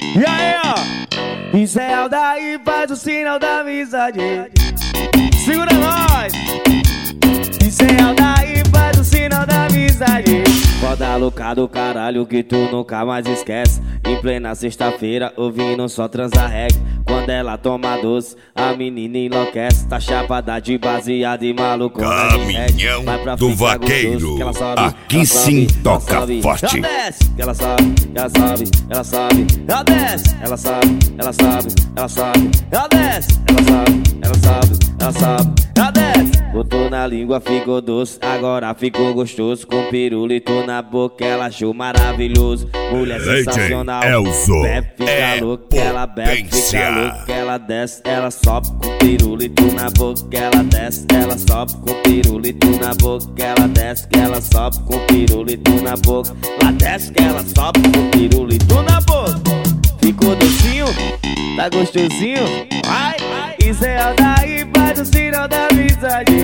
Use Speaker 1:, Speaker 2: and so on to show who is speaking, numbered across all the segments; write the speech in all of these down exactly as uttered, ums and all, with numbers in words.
Speaker 1: E aí, ó, Israel daí faz o sinal da amizade. Segura nós. Israel daí faz o sinal da amizade. Foda louca do caralho que tu nunca mais esquece. Em plena sexta-feira ouvindo só transa reggae. Quando ela toma doce, a menina enlouquece. Tá chapada de baseada e malucona de reggae.
Speaker 2: Caminhão do Vaqueiro, aqui sim toca forte.
Speaker 1: Ela desce, ela sobe, ela sobe, ela sobe. Ela desce, ela sobe, ela sobe, ela sobe. Ela desce, ela sobe, ela sobe, ela sobe. Ela desce. Botou na língua, ficou doce, agora ficou gostoso. Com pirulito na boca, ela achou maravilhoso. Mulher sensacional, bebe, fica louca, ela bebe, fica louca, ela desce, ela sobe com pirulito na boca, ela desce, ela sobe com pirulito na boca, ela desce, que ela sobe com pirulito na boca, ela desce, que ela sobe com pirulito na boca. Ficou docinho, tá gostosinho, vai, Israel daí faz o sinal da amizade.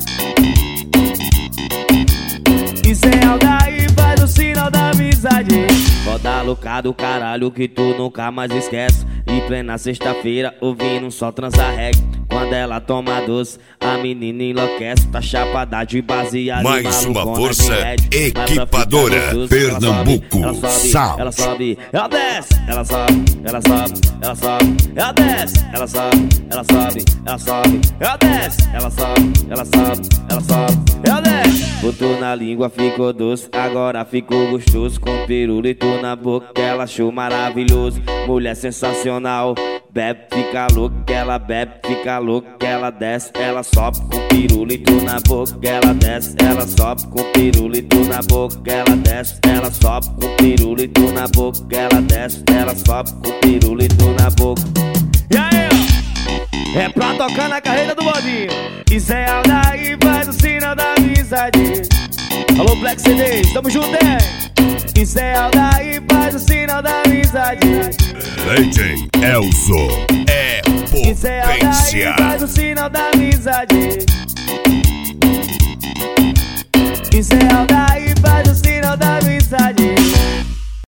Speaker 1: Israel daí faz o sinal da amizade. Foda louca do caralho que tu nunca mais esquece. Em plena sexta-feira ouvindo só transa reggae. Quando ela toma doce, a menina enlouquece. Tá chapada de baseada.
Speaker 2: Mais uma força equipadora Pernambuco.
Speaker 1: Ela sobe, ela sobe, ela desce, ela sobe, ela sobe, ela sobe, ela desce, ela sobe, ela sobe, ela sobe, ela desce, ela sobe, ela sobe, ela sobe, ela desce. Botou na língua, ficou doce, agora ficou gostoso. Com pirulito na boca, ela achou maravilhoso. Mulher sensacional, bebe, fica louca, ela bebe, fica louca, ela desce, ela sobe com pirulito na boca, ela desce, ela sobe com pirulito na boca, ela desce, ela sobe com pirulito na boca, ela desce, ela sobe com pirulito na boca. E aí, ó, é pra tocar na carreira do bodinho. Israel daí faz o sinal da amizade. Alô, Black C Ds, tamo junto, hein? Israel daí faz o sinal da amizade.
Speaker 2: D J Elzo é
Speaker 1: Israel daí
Speaker 2: potência.
Speaker 1: faz o sinal da amizade.